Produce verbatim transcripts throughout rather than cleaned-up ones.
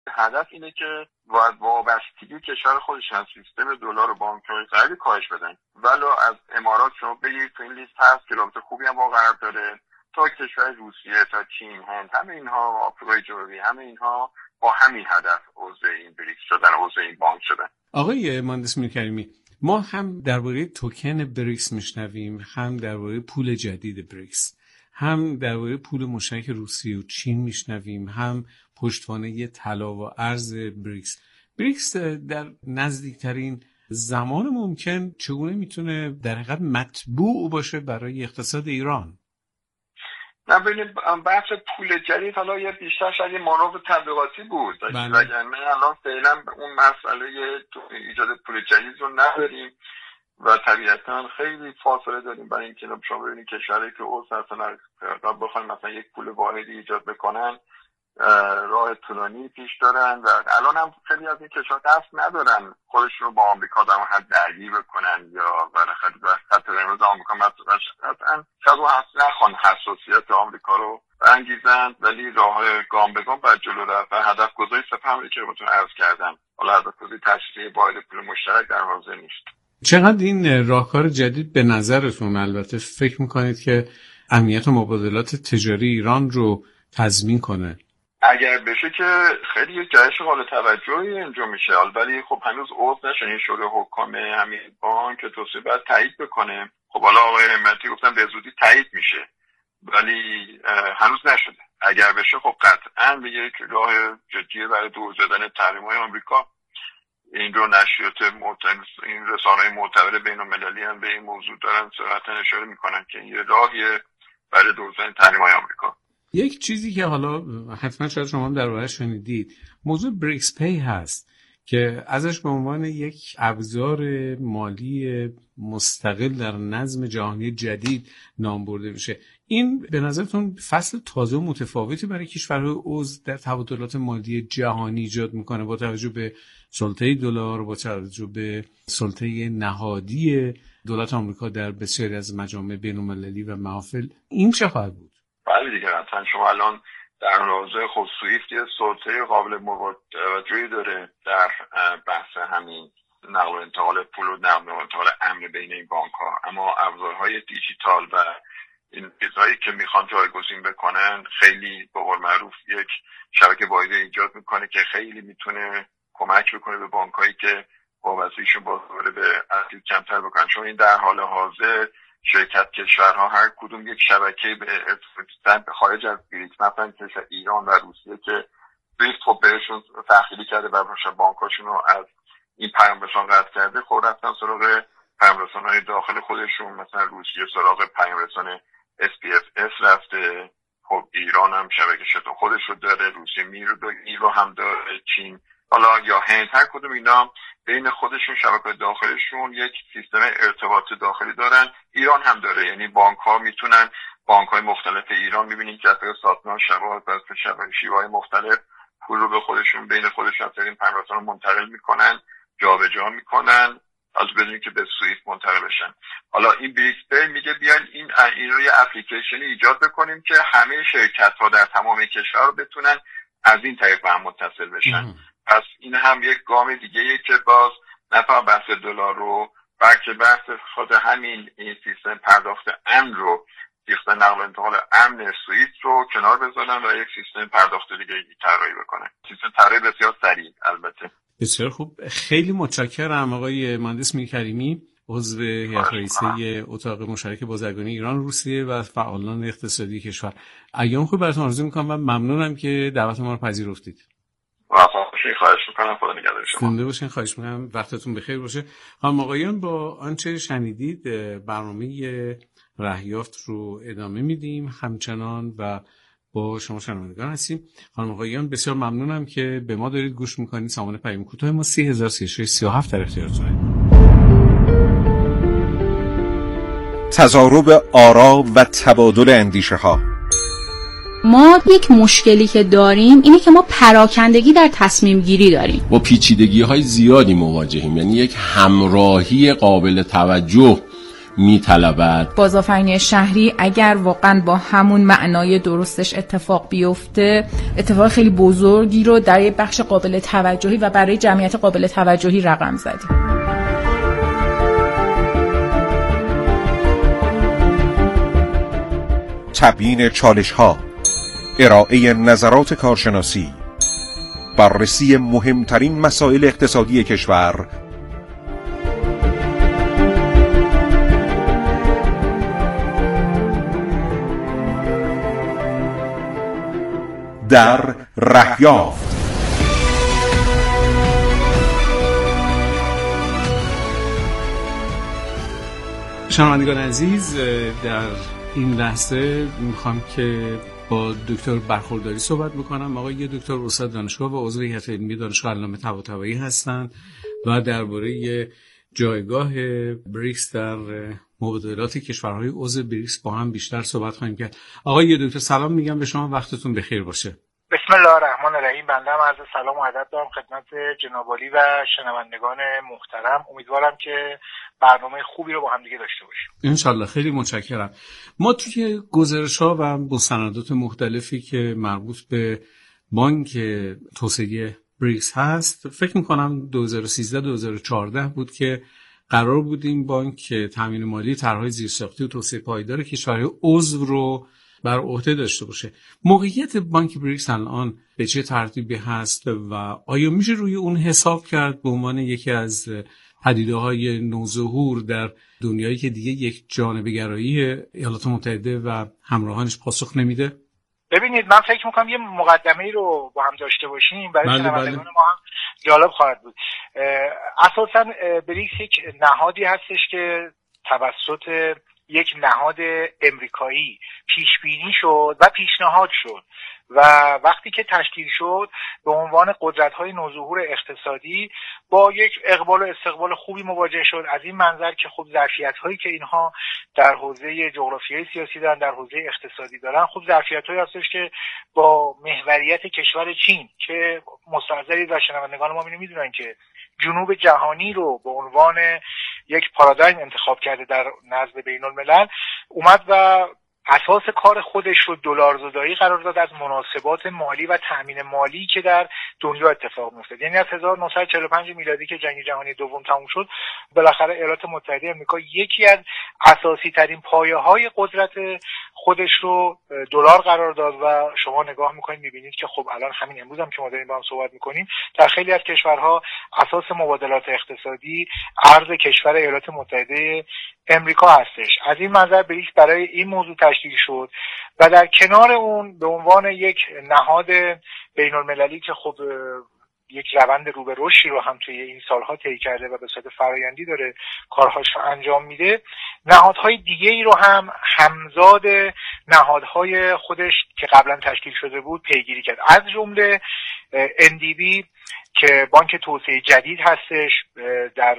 هدف اینه که وابستگی کشور خودش از سیستم دلار و بانک‌های غربی کاهش بدن. ولی از امارات شما بگید تو این لیست هست که رابطه خوبی هم با غرب داره، تا کشور روسیه تا چین، هند، همه اینها، آفریقای جنوبی، همه اینها با همین هدف عضو این بریکس شدن، عضو این بانک شدن. آقای مهندس میرکریمی، ما هم درباره توکن بریکس میشنویم، هم درباره پول جدید بریکس، هم درباره پول مشترک روسیه و چین میشنویم، هم پشتوانه طلا و ارز بریکس. بریکس در نزدیکترین زمان ممکن چگونه میتونه در حقیقت مطبوع باشه برای اقتصاد ایران؟ ببینید بحث پول جدید حالا یه بیشتر شاید یه مانور تبلیغاتی بود، وگرنه الان فعلا اون مسئله ایجاد پول جدید رو نداریم و طبیعتا خیلی فاصله داریم برای اینکه شما ببینید کشورهایی که عضو هستن بخواین مثلا یک پول واحدی ایجاد بکنن راه طولانی پیش دارن و الان هم خیلی از این کشورها قصد ندارن خودشون رو با آمریکا در حد درگیر بکنن یا بالاخره به خط قرمز آمریکا مسئول شدن. شاید نخوان حساسیت آمریکا رو برانگیزن، ولی راه گام به گام بر جلو رفت و هدف گذاری سپاه که بهتون عرض کردم. حالا هدف گذاری تشریح واحد پول مشترک در حوزه نیست. چقدر این راهکار جدید به نظرتون البته فکر میکنید که امنیت و مبادلات تجاری ایران رو تضمین کنه؟ اگر بشه که خیلی یک جهش قابل توجهی انجام میشه، ولی خب هنوز عضو نشن. این شورای حکام همین بانک توسعه باید تایید بکنه. خب حالا آقای همتی گفتن به زودی تایید میشه، ولی هنوز نشده. اگر بشه خب قطعاً به یک راه جدی برای دور زدن تحریم‌های آمریکا. این رو نشریات معتبر، این رسانه‌های معتبر بین‌المللی هم به این موضوع دارن صراحتاً اشاره میکنن که این راهیه برای دور زدن تحریم‌های آمریکا. یک چیزی که حالا حتما شاید شما هم درباره‌اش شنیدید، موضوع بریکس پی هست که ازش به عنوان یک ابزار مالی مستقل در نظم جهانی جدید نام برده میشه. این به نظرتون فصل تازه و متفاوتی برای کشورهای عضو در تبادلات مالی جهانی ایجاد میکنه با توجه به سلطه دلار، با توجه به سلطه نهادی دولت آمریکا در بسیاری از مجامع بین‌المللی و محافل؟ این چه خواهد بود؟ بله دیگه، حتما شما الان در حوزه خود سویفت یه سلطه قابل توجهی داره در بحث همین نقل و انتقال پول و نقل و انتقال امن بین این بانک ها، اما ابزارهای دیجیتال و این چیزهایی که میخوان جایگزین بکنن خیلی به قول معروف یک شبکه واحده ایجاد میکنه که خیلی میتونه کمک بکنه به بانکایی که وابستگیشون با به اصلی کمتر بکنن. چون این در حال حاضر شرکت کشورها هر کدوم یک شبکه به ارتباط به خارج از بریکس، مثلا کشور ایران و روسیه که بریکس خب بهشون تخیلی کرده و بانکاشون رو از این پیامرسان قطع کرده، خب رفتن سراغ پیامرسان‌های داخل خودشون. مثلا روسیه سراغ پیامرسان اس پی اف اس رفته، خب ایران هم شبکه شتون خودش رو داره، روسیه میرو رو هم داره، چین حالا یا هند، هر کدوم اینا بین خودشون شبکه داخلشون یک سیستم ارتباط داخلی دارن. ایران هم داره، یعنی بانک ها میتونن، بانک های مختلف ایران میبینید که از ساتنا شبکه از شبکه شیوه‌های مختلف پول رو به خودشون بین خودشون از این پیامرسان رو منتقل میکنن، جابجا میکنن از بدون که به سویفت منتقل بشن. حالا این بریکس پی میگه بیاین این این رو یه اپلیکیشنی ایجاد بکنیم که همه شرکت ها در تمام کشور رو بتونن از این طریق به هم متصل بشن. پس این هم یک گام دیگه یه که باز نه فقط بحث دلار رو، بلکه بحث خود همین این سیستم پرداخت امن رو، سیستم نقل و انتقال امن سویفت رو کنار بذارن و یک سیستم پرداخت دیگه طراحی بکنن. سیستم طراحی بسیار سریع البته. بسیار خوب، خیلی متشکرم آقای مهندس میرکریمی، عضو هیئت رئیسه اتاق مشترک بازرگانی ایران روسیه و فعالان اقتصادی کشور. ایام خوب براتون آرزو میکنم و ممنونم که دعوت ما رو پذیرفتید. خواهش میکنم، خدا نگهدار شما. زنده باشین، خواهش میکنم، وقتتون بخیر باشه. خانم آقایان، با آنچه شنیدید برنامه رهیافت رو ادامه میدیم همچنان و با شما شنوندگان هستیم. خانم آقایان، بسیار ممنونم که به ما دارید گوش میکنید. سامان پیام کوتاه ما سی هزار سی و شش سی و هفت در اختیارتونه. تضارب آرا و تبادل اندیشه ها. ما یک مشکلی که داریم اینه که ما پراکندگی در تصمیم گیری داریم. با پیچیدگی های زیادی مواجهیم، یعنی یک همراهی قابل توجه میطلبد. بازآفرینی شهری اگر واقعا با همون معنای درستش اتفاق بیفته، اتفاق خیلی بزرگی رو در یک بخش قابل توجهی و برای جمعیت قابل توجهی رقم زدیم. تبیین چالش‌ها، ارائه نظرات کارشناسی، بررسی مهمترین مسائل اقتصادی کشور، در رهیافت. شنوندگان عزیز، در این لحظه میخوام که با دکتر برخورداری صحبت بکنم. آقای دکتر استاد دانشگاه و عضو هیئت علمی دانشگاه علامه طباطبایی هستند و درباره جایگاه بریکس در مبادلات کشورهای عضو بریکس با هم بیشتر صحبت خواهیم کرد. آقای دکتر سلام میگم به شما، وقتتون بخیر باشه. بسم الله الرحمن الرحیم. بنده هم عرض سلام و ادب دارم خدمت جناب عالی و شنوندگان محترم. امیدوارم که برنامه خوبی رو با هم دیگه داشته باشیم. انشالله. خیلی متشکرم. ما توی گزارش‌ها و مستندات مختلفی که مربوط به بانک توسعه بریکس هست، فکر می‌کنم دو هزار و سیزده دو هزار و چهارده بود که قرار بود این بانک تامین مالی طرح‌های زیرساختی و توسعه پایدار کشورهای عضو رو بر عهده داشته باشه. موقعیت بانک بریکس الان به چه ترتیبی هست و آیا میشه روی اون حساب کرد به عنوان یکی از پدیده‌های نوظهور در دنیایی که دیگه یک جانبه‌گرایی ایالات متحده و همراهانش پاسخ نمیده؟ ببینید، من فکر میکنم یه مقدمه‌ای رو با هم داشته باشیم برای شنوندگان بله. ما هم جالب خواهد بود. اساساً بریکس یک نهادی هستش که توسط یک نهاد امریکایی پیش بینی شد و پیشنهاد شد و وقتی که تشکیل شد به عنوان قدرت‌های نوظهور اقتصادی با یک اقبال و استقبال خوبی مواجه شد، از این منظر که خب ظرفیت‌هایی که اینها در حوزه جغرافیای سیاسی دارن، در حوزه اقتصادی دارن، خب ظرفیت‌هایی هستش که با محوریت کشور چین که مستحضری و شنوندگان ما می‌دونن که جنوب جهانی رو به عنوان یک پارادایم انتخاب کرده در نظم بین الملل، اومد و اساس کار خودش رو دلارزدایی قرار داد از مناسبات مالی و تأمین مالی که در دنیا اتفاق می‌افتاد. یعنی از هزار و نهصد و چهل و پنج میلادی که جنگ جهانی دوم تموم شد، بالاخره ایالات متحده آمریکا یکی از اساسی ترین پایه‌های قدرت خودش رو دلار قرار داد و شما نگاه می‌کنید می‌بینید که خب الان همین امروز هم که ما داریم با هم صحبت می‌کنیم، در خیلی از کشورها اساس مبادلات اقتصادی ارز کشور ایالات متحده امریکا هستش. از این منظر بریکس برای این موضوع تشکیل شد و در کنار اون به عنوان یک نهاد بین المللی که خب یک روند رو به رشدی رو هم توی این سالها طی کرده و به صورت فرآیندی داره کارهاش رو انجام میده، نهادهای دیگه ای رو هم همزاد نهادهای خودش که قبلا تشکیل شده بود پیگیری کرد. از جمله ان دی بی که بانک توسعه جدید هستش در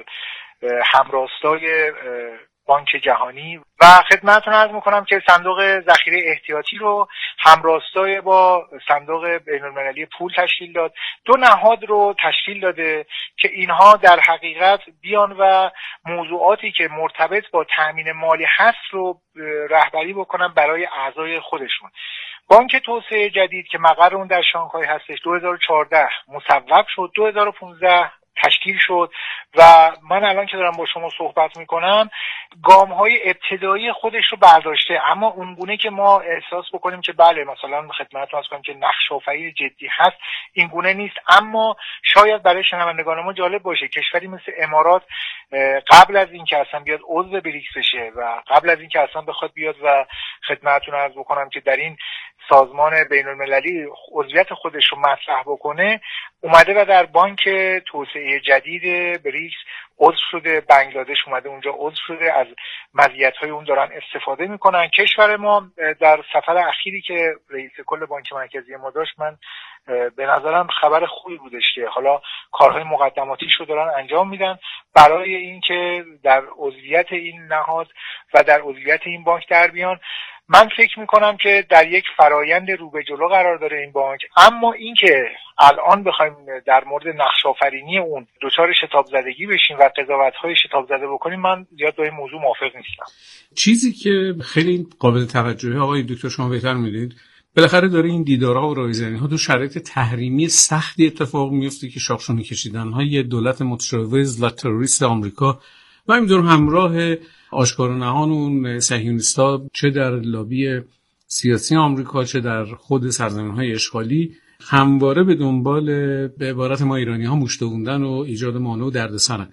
همراستای بانک جهانی و خدمتتون عرض میکنم که صندوق ذخیره احتیاطی رو همراستای با صندوق بین المللی پول تشکیل داد. دو نهاد رو تشکیل داده که اینها در حقیقت بیان و موضوعاتی که مرتبط با تأمین مالی هست رو رهبری بکنن برای اعضای خودشون. بانک توسعه جدید که مقر اون در شانگهای هستش دو هزار و چهارده مصوب شد، دو هزار و پانزده تشکیل شد و من الان که دارم با شما صحبت میکنم گام‌های ابتدایی خودش رو برداشته، اما اونگونه که ما احساس بکنیم که بله مثلا خدمتتون عرض کنم که نقش‌آفرین جدی هست، این گونه نیست. اما شاید برای شنوندگان ما جالب باشه کشوری مثل امارات قبل از این که اصلا بیاد عضو بریکس بشه و قبل از این که اصلا بخواد بیاد و خدمتتون عرض بکنم که در این سازمان بین المللی عضویت خودش رو مطرح بکنه، اومده و در بانک توسعه جدید بریکس عضو شده. بنگلادش اومده اونجا عضو شده، از مزیت‌های اون دارن استفاده میکنن. کشور ما در سفر اخیری که رئیس کل بانک مرکزی ما داشت، من به نظرم خبر خوبی بودش که حالا کارهای مقدماتیش رو دارن انجام میدن برای اینکه در عضویت این نهاد و در عضویت این بانک در بیان. من فکر میکنم که در یک فرایند رو به جلو قرار داره این بانک. اما اینکه الان بخوایم در مورد نقش آفرینی اون دچار شتاب زدگی بشیم و قضاوت‌های شتاب زده بکنیم، من زیاد با این موضوع موافق نیستم. چیزی که خیلی قابل توجهه آقای دکتر شما بهتر میدونید، بالاخره داره این دیدارها و رایزنی‌ها تو شرایط تحریمی سختی اتفاق میفته که شاخشونه کشیدن‌های دولت متجاوز و تروریست آمریکا و همینطور همراه آشکار و نهان اون صهیونیست‌ها، چه در لابی سیاسی آمریکا چه در خود سرزمین‌های اشغالی، همواره به دنبال به عبارت ما ایرانی‌ها مشتوندن و ایجاد مانع و دردسرن.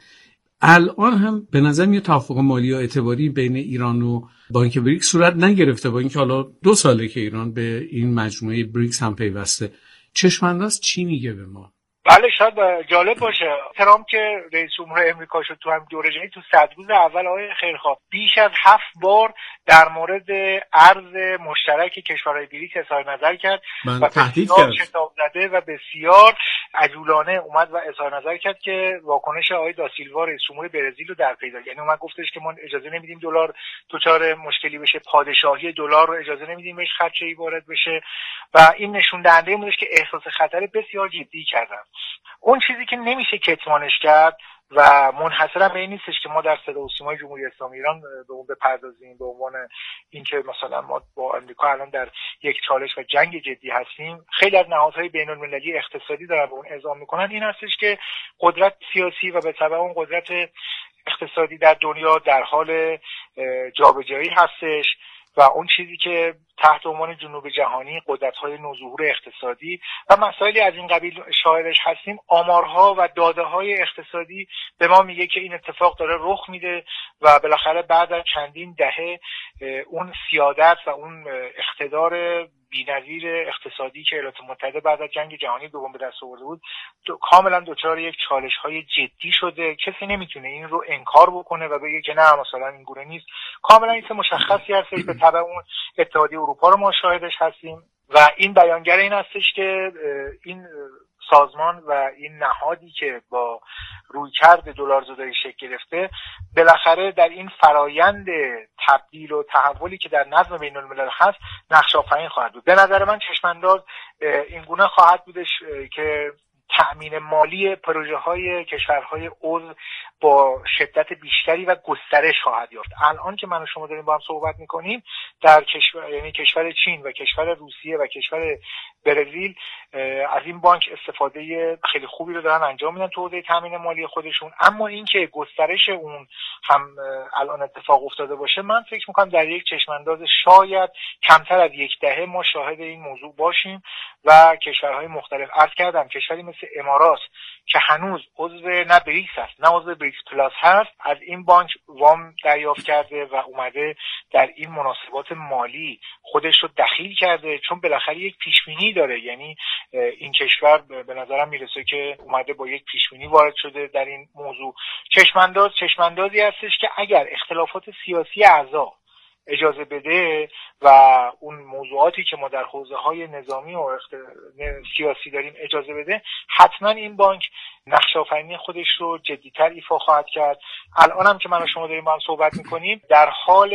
الان هم به نظر میاد توافق مالی و اعتباری بین ایران و بانک بریکس صورت نگرفته، با اینکه حالا دو ساله که ایران به این مجموعه بریکس هم پیوسته. چشم‌انداز چی میگه به ما؟ بله، شاید جالب باشه ترامپ که رئیس جمهور امریکا شد تو هم دوره جنگی، تو صد روز اول آقای خیرخواه بیش از هفت بار در مورد ارز مشترک کشورهای بریکس اظهار نظر کرد و بسیار شتاب زده و بسیار عجولانه اومد و اظهار نظر کرد که واکنش آقای داسیلوا رئیس جمهور برزیل رو در پی داره. یعنی اومد گفتش که ما اجازه نمیدیم دلار دچار مشکلی بشه، پادشاهی دلار رو اجازه نمیدیم بهش خدشه‌ای وارد بشه و این نشون دهنده این بودش که احساس خطر بسیار جدی کردن. اون چیزی که نمیشه کتمانش کرد و منحصرا به این نیستش که ما در صدا و سیمای جمهوری اسلامی ایران به اون بپردازیم به عنوان اینکه مثلا ما با آمریکا الان در یک چالش و جنگ جدی هستیم. خیلی از نهادهای بین‌المللی اقتصادی دارن به اون اعزام میکنن. این هستش که قدرت سیاسی و به تبع اون قدرت اقتصادی در دنیا در حال جابجایی هستش و اون چیزی که تحت عنوان جنوب جهانی، قدرت‌های نوظهور اقتصادی و مسائلی از این قبیل شاهدش هستیم، آمارها و داده‌های اقتصادی به ما میگه که این اتفاق داره رخ میده و بالاخره بعد از چندین دهه اون سیادت و اون اقتدار بی‌نظیر اقتصادی که ایالات متحده بعد از جنگ جهانی دوم به دست آورده بود کاملا دچار یک چالش‌های جدی شده. کسی نمیتونه این رو انکار بکنه و بگه که نه مثلا این گونه نیست. کاملا این مشخصی هستش به تبع اون اتحادیه اروپا رو ما شاهدش هستیم و این بیانگر این هستش که این سازمان و این نهادی که با رویکرد دلارزدایی شکل گرفته بالاخره در این فرایند تبدیل و تحولی که در نظم بین الملل هست نقش آفرین خواهد بود. به نظر من چشمانداز این گونه خواهد بودش که تأمین مالی پروژه های کشورهای عضو با شدت بیشتری و گسترش خواهد یافت. الان که من و شما داریم با هم صحبت میکنیم در کشور یعنی کشور چین و کشور روسیه و کشور برزیل از این بانک استفاده خیلی خوبی رو دارن انجام میدن تو حوزه تامین مالی خودشون. اما اینکه گسترش اون هم الان اتفاق افتاده باشه، من فکر میکنم در یک چشمانداز شاید کمتر از یک دهه ما شاهد این موضوع باشیم و کشورهای مختلف، عرض کردم کشوری مثل امارات که هنوز عضو نه بریکس هست نه عضو بریکس پلاس هست، از این بانک وام دریافت کرده و اومده در این مناسبات مالی خودش رو دخیل کرده، چون بالاخره یک پیشبینی داره. یعنی این کشور به نظرم میرسه که اومده با یک پیشبینی وارد شده در این موضوع. چشمانداز چشماندازی هستش که اگر اختلافات سیاسی اعضا اجازه بده و اون موضوعاتی که ما در حوزه‌های نظامی و سیاسی داریم اجازه بده، حتما این بانک نقش آفرینی خودش رو جدی‌تر ایفا خواهد کرد. الان هم که من و شما داریم با هم صحبت می‌کنیم در حال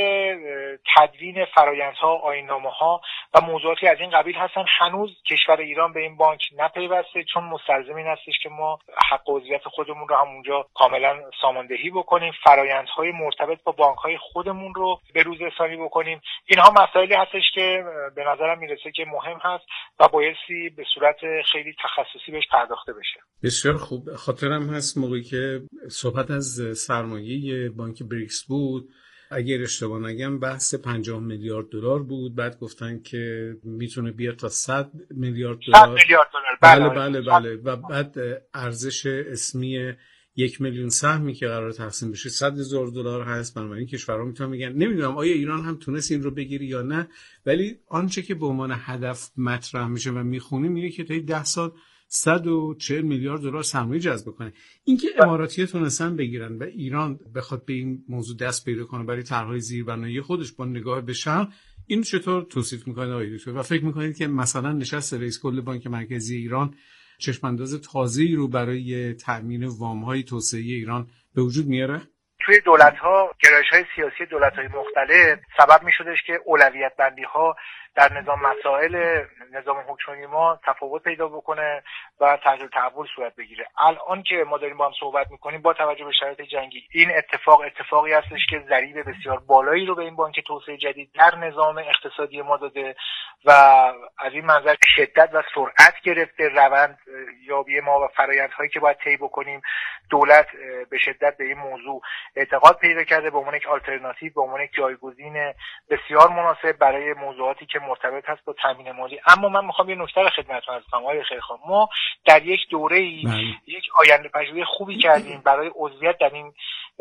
تدوین فرآیندها، آیین‌نامه‌ها و موضوعاتی از این قبیل هستن. هنوز کشور ایران به این بانک نپیوسته چون مستلزم این هستش که ما حق عضویت خودمون رو همونجا کاملا ساماندهی بکنیم، فرآیندهای مرتبط با بانک‌های خودمون رو به روز رسانی بکنیم. اینها مسائلی هستش که به نظرم میرسه که مهم هست و بایستی به صورت خیلی تخصصی بهش پرداخته بشه. بسیار خوب. خاطرم هست موقعی که صحبت از سرمایه بانک بریکس بود، اگر اشتباه نگم بحث پنجاه میلیارد دلار بود، بعد گفتن که میتونه بیاد تا صد میلیارد دلار. صد میلیارد دلار. بله بله بله و بعد ارزش اسمی یک میلیون سهمی که قرار تقسیم بشه صد هزار دلار هست. بنابراین کشورها میتونن میگن، نمیدونم آیا ایران هم تونست این رو بگیری یا نه، ولی آنچه که به عنوان هدف مطرح میشه و میخونیم میگه که تا ده سال صد و چهل میلیارد دلار سرمایه جذب کنه. اینکه اماراتی‌ها تونستن بگیرن و ایران بخواد به این موضوع دست پیدا کنه برای طرح‌های زیربنایی خودش با نگاه به شرق، این چطور توصیف میکنید آقای دکتر؟ و فکر میکنید که مثلا نشست رئیس کل بانک مرکزی ایران چشمانداز تازه‌ای رو برای تأمین وام‌های توسعه ایران به وجود میاره؟ توی دولت‌ها گرایش‌های سیاسی دولت‌های مختلف سبب می‌شدش که اولویت بندی‌ها در نظام مسائل نظام حکومتی ما تفاوت پیدا بکنه و تغییر تحول صورت بگیره. الان که ما داریم با هم صحبت می‌کنیم با توجه به شرایط جنگی این اتفاق اتفاقی هستش که ضریب بسیار بالایی رو به این بانک توسعه جدید در نظام اقتصادی ما داده و از این منظر شدت و سرعت گرفته روند یابی ما و فرآیندهایی که باید طی بکنیم. دولت به شدت به این موضوع اعتقاد پیدا کرده به عنوان یک آلترناتیو، به عنوان یک جایگزین بسیار مناسب برای موضوعاتی که مرتبط هست با تامین مالی. اما من میخوام یه نکته رو خدمتتون عرض کنم آقای خیرخواه، ما در یک دوره‌ای یک آینده پژوهی خوبی کردیم برای عضویت در این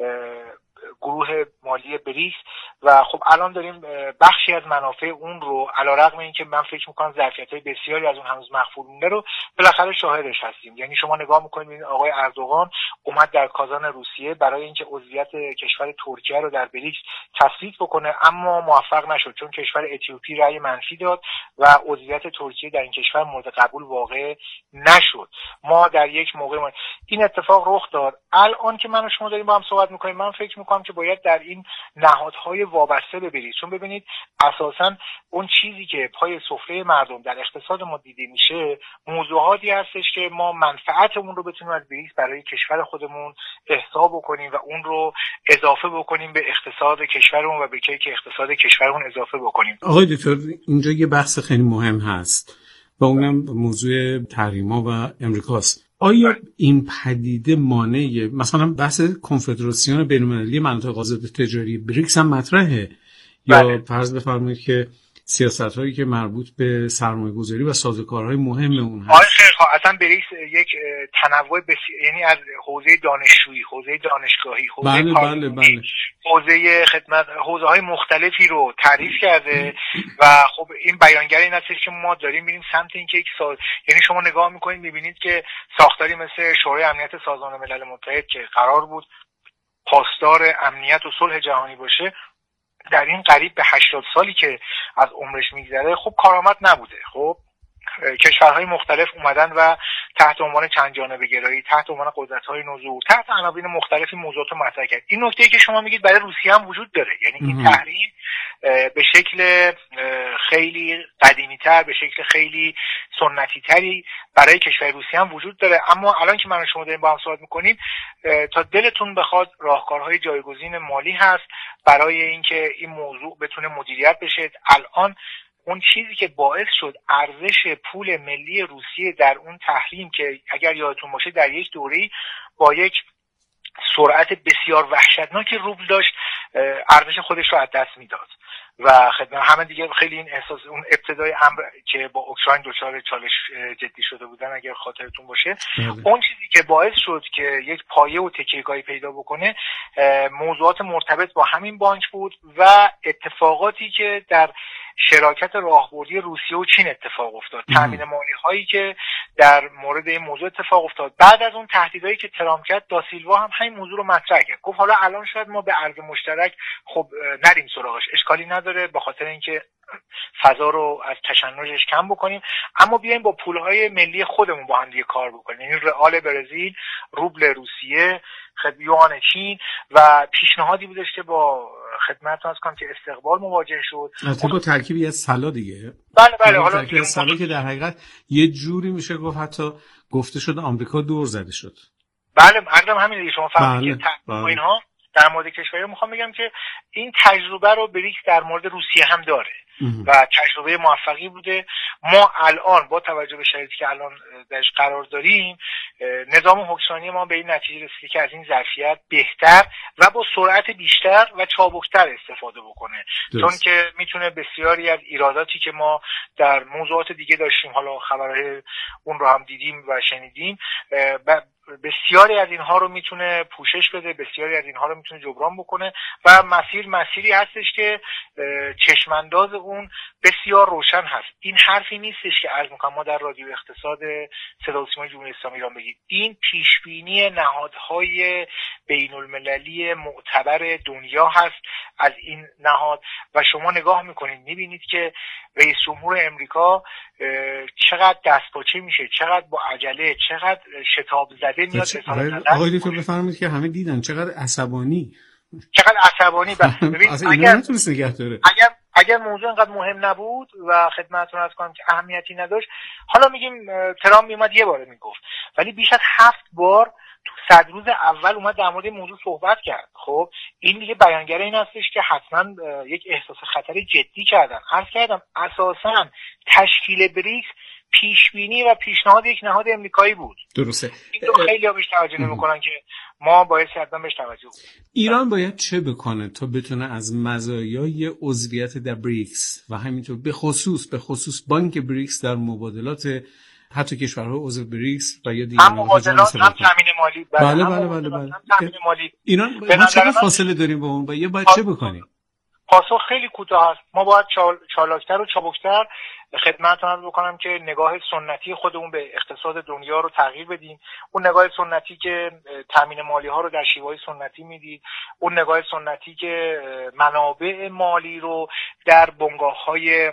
گروه مالی بریکس و خب الان داریم بخشی از منافع اون رو علیرغم اینکه من فکر میکنم ظرفیت‌های بسیاری از اون هنوز مخفول مونده رو بالاخره شاهدش هستیم. یعنی شما نگاه میکنید ببینید آقای اردوغان اومد در کازان روسیه برای اینکه عضویت کشور ترکیه رو در بریکس تثبیت بکنه اما موفق نشد چون کشور اتیوپی رأی منفی داد و عضویت ترکیه در این کشور مورد قبول واقع نشد. ما در یک موقع ما این اتفاق رخ داد. الان که من و شما داریم با هم صحبت میکنیم من فکر میکنم که باید در این نهادهای وابسته ببرید، چون ببینید اساساً اون چیزی که پای سفره مردم در اقتصاد ما دیده میشه موضوعاتی هستش که ما منفعتمون رو بتونیم از بریکس برای کشور خودمون احصا بکنیم و اون رو اضافه بکنیم به اقتصاد کشورمون و به کیک اقتصاد کشورمون اضافه بکنیم. آقای دکتر اینجا یه بحث خیلی مهم هست و اونم موضوع تحریم‌ها و امریکاست. آیا این پدیده مانع مثلا بحث کنفدراسیون بین‌المللی مناطق آزاد تجاری بریکس هم مطرحه؟ بله. یا فرض بفرمایید که سیاست‌هایی که مربوط به سرمایه‌گذاری و سازوکارهای مهم اون هست؟ آره خیلی خوب. اصلا بریکس یک تنوع بسیار یعنی از حوزه دانشجویی، حوزه دانشگاهی، حوزه بله بله بله. حوزه خدمت، حوزه‌های مختلفی رو تعریف کرده و خب این بیانگر این هستش که ما داریم میریم سمت اینکه یک سال یعنی شما نگاه میکنید میبینید که ساختاری مثل شورای امنیت سازمان ملل متحد که قرار بود پاسدار امنیت و صلح جهانی باشه در این قریب به هشتاد سالی که از عمرش میگذره خب کارآمد نبوده. خب کشورهای مختلف اومدن و تحت عنوان چند جانبه گرایی، تحت عنوان قدرت‌های نظور، تحت عناوین مختلفی موضوعات رو مطرح کرد. این نکته‌ای که شما میگید برای روسیه هم وجود داره، یعنی این تحریم به شکل خیلی قدیمی‌تر، به شکل خیلی سنتی‌تری برای کشور روسیه هم وجود داره. اما الان که من و شما داریم با هم صحبت می‌کنیم تا دلتون بخواد راهکارهای جایگزین مالی هست برای اینکه این موضوع بتونه مدیریت بشه. الان اون چیزی که باعث شد ارزش پول ملی روسیه در اون تحریم که اگر یادتون باشه در یک دوره‌ای با یک سرعت بسیار وحشتناکی روبل داشت ارزش خودش رو از دست میداد و خدمت همه دیگه خیلی این احساس اون ابتدای امر که با اوکراین دچار چالش جدی شده بودن اگر خاطرتون باشه اون چیزی که باعث شد که یک پایه و تکیه‌گاهی پیدا بکنه موضوعات مرتبط با همین بانک بود و اتفاقاتی که در شراکت راهبردی روسیه و چین اتفاق افتاد، تامین مالی هایی که در مورد این موضوع اتفاق افتاد. بعد از اون تهدیدایی که ترامپ کرد دا سیلوا هم همین موضوع رو مطرح کرد، گفت حالا الان شاید ما به ارز مشترک خب نریم سراغش، اشکالی نداره به خاطر اینکه فضا رو از تشنجش کم بکنیم، اما بیایم با پولهای ملی خودمون با هم دیگه کار بکنیم، یعنی رئال برزیل، روبل روسیه، یوان چین و پیشنهادی بودش که با خدمتتون از کنم که استقبال مواجه شد. البته با ترکیبی از سلا دیگه. بله بله. حالا ترکیبی از سلا که در حقیقت یه جوری میشه گفت حتی گفته شد آمریکا دور زده شد. بله عرضم همین دیگه شما فهمید که بله. اینها در مورد کشوری میخوام بگم که این تجربه رو بریکس در مورد روسیه هم داره و تجربه موفقی بوده. ما الان با توجه به شرایطی که الان درش قرار داریم نظام حکمرانی ما به این نتیجه رسیده که از این ظرفیت بهتر و با سرعت بیشتر و چابکتر استفاده بکنه، چون که میتونه بسیاری از ایراداتی که ما در موضوعات دیگه داشتیم، حالا خبرهای اون رو هم دیدیم و شنیدیم، بسیاری از اینها رو میتونه پوشش بده، بسیاری از اینها رو میتونه جبران بکنه و مسیر مسیری هستش که چشمانداز اون بسیار روشن هست. این حرفی نیستش که عرض میکنم ما در رادیو اقتصاد صدا و سیمای جمهوری اسلامی ایران بگیم، این پیشبینی نهادهای بین المللی معتبر دنیا هست از این نهاد و شما نگاه میکنید میبینید که رئیس جمهور امریکا چقدر دستپاچه میشه، چقدر با عجله، چقدر شتاب زده میاد. آقای دکتر بفرمایید که همه دیدن چقدر عصبانی چقدر عصبانی. ببین اگر نتونست نگه داره، اگر اگر موضوع اینقدر مهم نبود و خدمتتون عرض کنم که اهمیتی نداشت، حالا میگیم ترامپ میومد یه باره میگفت، ولی بیش از هفت بار تو صد روز اول اومد در مورد موضوع صحبت کرد. خب این دیگه بیانگر این هستش که حتما یک احساس خطر جدی کردن. عرض کردم اساسا تشکیل بریکس پیش بینی و پیشنهاد یک نهاد امریکایی بود. درسته. این رو خیلی ها بهش توجه نمی‌کنن که ما باید حتما بهش توجه کنیم. ایران باید چه بکنه تا بتونه از مزایای عضویت در بریکس و همینطور به خصوص به خصوص بانک بریکس در مبادلات حتی کشورهای عضو بریکس و یا دیگر هم مبادلات هم تامین مالی، بله بله بله بله تامین مالی ایران ما چه فاصله داریم با اون؟ باید باید چه بکنیم؟ پاسخ خیلی کوتاه است. ما باید چال، چالاکتر و چابکتر خدمتتون عرض بکنم که نگاه سنتی خودمون به اقتصاد دنیا رو تغییر بدیم. اون نگاه سنتی که تامین مالی ها رو در شیوه‌های سنتی میدید، اون نگاه سنتی که منابع مالی رو در بنگاه‌های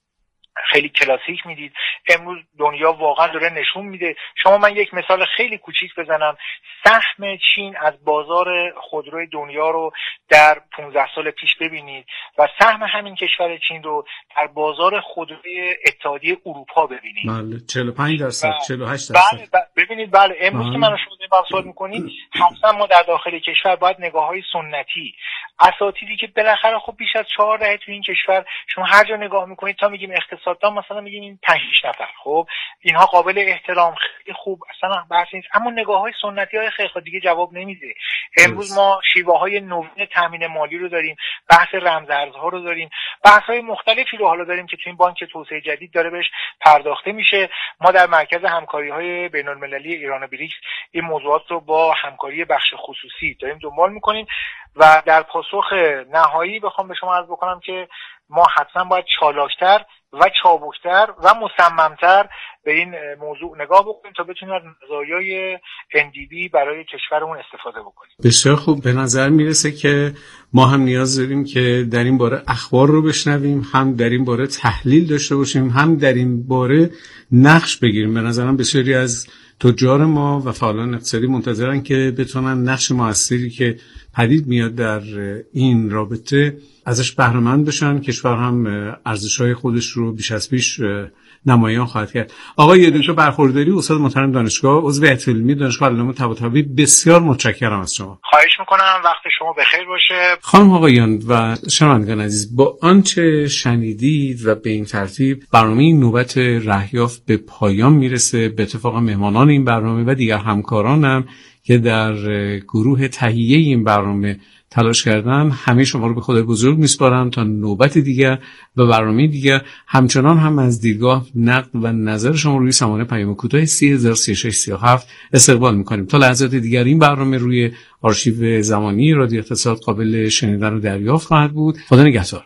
خیلی کلاسیک میدید، امروز دنیا واقعا داره نشون میده. شما من یک مثال خیلی کوچیک بزنم، سهم چین از بازار خودروی دنیا رو در پانزده سال پیش ببینید و سهم همین کشور چین رو در بازار خودروی اتحادیه اروپا ببینید. بله چهل و پنج درصد چهل و هشت درصد. بله ببینید بله امروز که من و شما داریم صحبت میکنیم، حتما ما در داخل کشور باید نگاه‌های سنتی، اساتیدی که بالاخره خب بیش از چهار دهه تو این کشور شما هر جا نگاه میکنید تا میگیم اقتصاددان مثلا میگیم این پنج شش نفر، خب اینها قابل احترام خیلی خوب اصلا بحث نیست، اما نگاه‌های سنتی‌های خیلی دیگه جواب نمیده. امروز ما شیوه‌های نوین تامین مالی رو داریم، بحث رمزارزها رو داریم، بحث‌های مختلفی رو حالا داریم که تو این بانک توسعه جدید داره بهش پرداخته میشه. ما در مرکز همکاری‌های بین‌المللی ایران و بریکس این موضوعات رو با همکاری بخش خصوصی داریم دنبال می‌کنیم و در پاسخ نهایی بخوام به شما عرض بکنم که ما حتما باید چالاکتر و چابکتر و مصممتر به این موضوع نگاه بکنیم تا بتونیم از مزایای ان دی بی برای کشورمون استفاده بکنیم. بسیار خوب. به نظر میرسه که ما هم نیاز داریم که در این باره اخبار رو بشنویم، هم در این باره تحلیل داشته باشیم، هم در این باره نقش بگیریم. به نظرم بسیاری از تجار ما و فعالان اقتصادی منتظرن که بتونن نقش موثری که پدید میاد در این رابطه ازش بهره مند بشن. کشور هم ارزش‌های خودش رو بیش از پیش نمایان خواهد کرد. آقای دکتر برخورداری، استاد محترم دانشگاه، عضو هیئت علمی دانشگاه علامه طباطبایی، بسیار متشکرم از شما. خواهش میکنم، وقت شما بخیر باشه. خانم آقایان و شنوندگان عزیز، با آنچه شنیدید و به این ترتیب برنامه نوبت رهیافت به پایان میرسه. به اتفاق مهمانان این برنامه و دیگر همکارانم که در گروه تهیه این برنامه تلاش کردن، همه شما رو به خدای بزرگ میسپارم تا نوبت دیگر و برنامه دیگر. همچنان هم از دیدگاه، نقد و نظر شما روی سامانه پیام کوتاه سی هزار و سی و شش سی و هفت استقبال میکنیم. تا لحظات دیگر این برنامه روی آرشیو زمانی رادیو اقتصاد قابل شنیدن و دریافت خواهد بود. خدا نگهدار.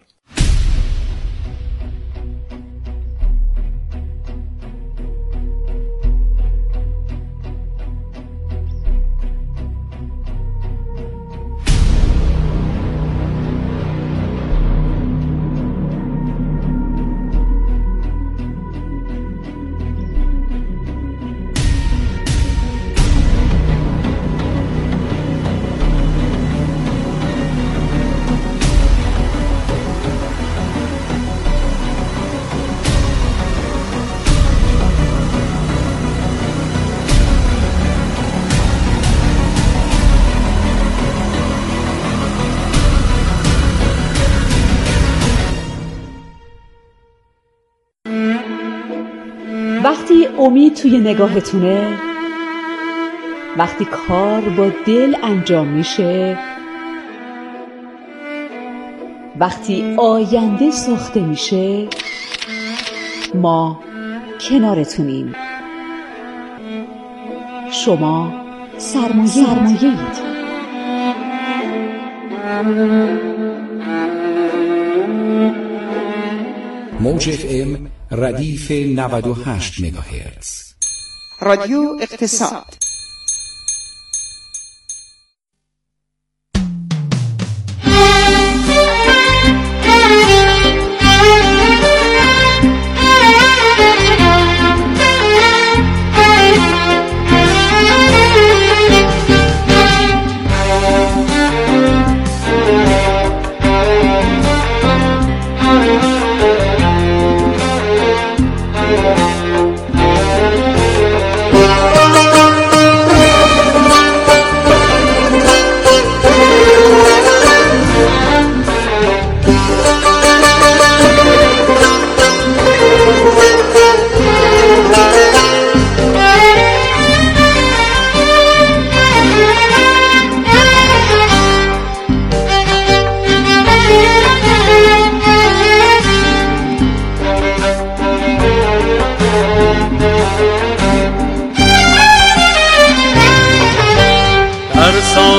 وقتی امید توی نگاهتونه، وقتی کار با دل انجام میشه، وقتی آینده ساخته میشه، ما کنارتونیم. شما سرمایه سرمایه‌اید. موج اف ام ردیف نود و هشت مگاهرتز. رادیو اقتصاد.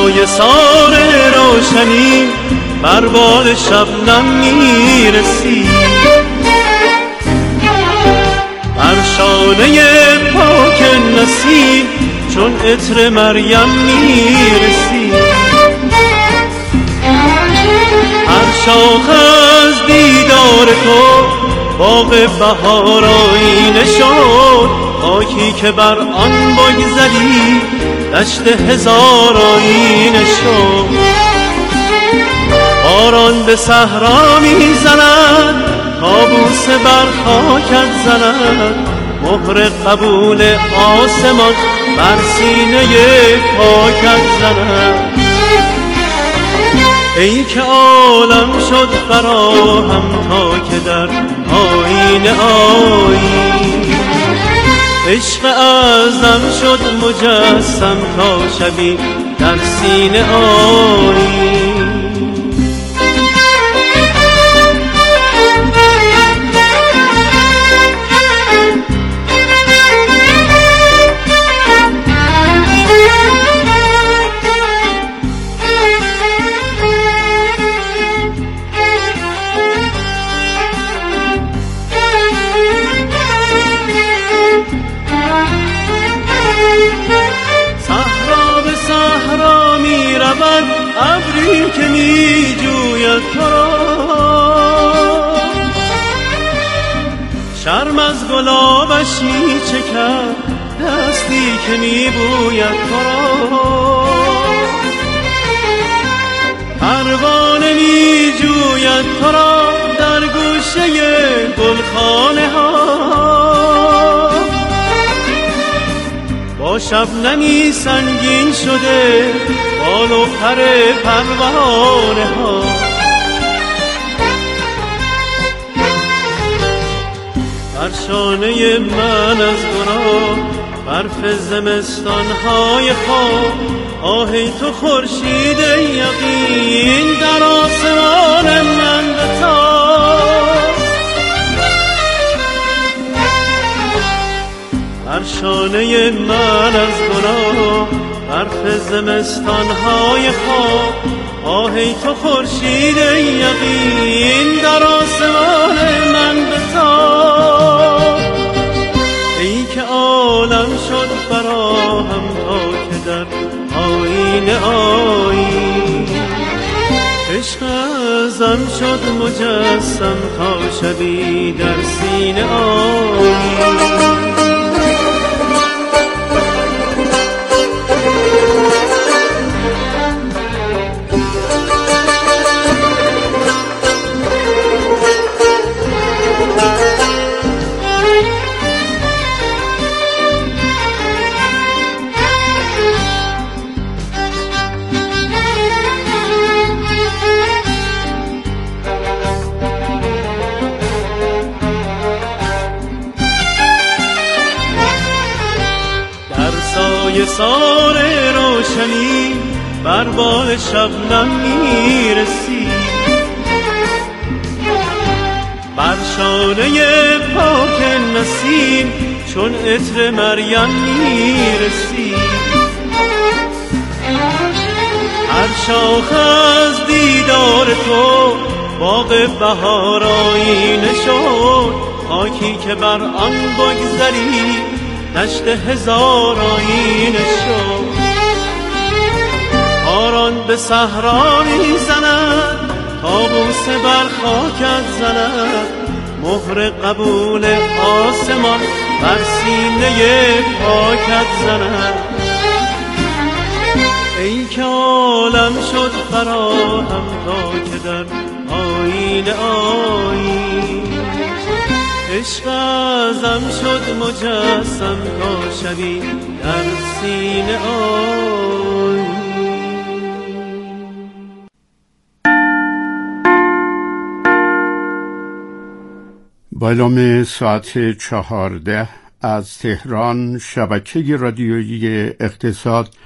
سایه‌سار روشنی بر بال شبنم میرسید، بر شانه پاک نسیم چون عطر مریم میرسید. هر شاخ از دیدار تو باغ بهار آیینه شد، خاکی که بر آن بگذری دشت هزار آیینه شد. باران به صحرا میزند، طاووس بر خاکت زند، مهر قبول آسمان بر سینه پاکت زند. ای که عالم شد فراهم تا که در آیینه آیی، عشق اعظم شد مجسم تا شبی در سینه آیی. ابری که می جوید تو را، شرم از گلابشی چکد دستی که می بوید تو را. پروانه می جوید تو را در گوشه گلخانه ها، با شبنمی سنگین شده بال و پر پروانه ها. بر شانه من از گناه برف زمستان های خواب، آهی تو خورشید یقین در آسمان من بتاب. بر شانه من از گناه برف زمستان های خواب، آهی تو خورشید یقین در آسمان من بتاب. ای که عالم شد فراهم تا که در آیینه آیی، عشق اعظم شد مجسم تا شبی در سینه آیی. سایه‌سار روشنی بر بال شبنم میرسید، بر شانه پاک نسیم چون عطر مریم میرسید. هر شاخ از دیدار تو باغ بهار آیینه شد، خاکی که بر آن بگذری دشت هزار آیینه شد. باران به صحرا میزند، طاووس بر خاکت زند، مهر قبول آسمان بر سینه پاکت زند. ای که عالم شد فراهم تا که در آیینه آیی، عشق اعظم شد مجسم تا شبی در سینه آیی. با اعلام ساعت چهارده از تهران، شبکه رادیویی اقتصاد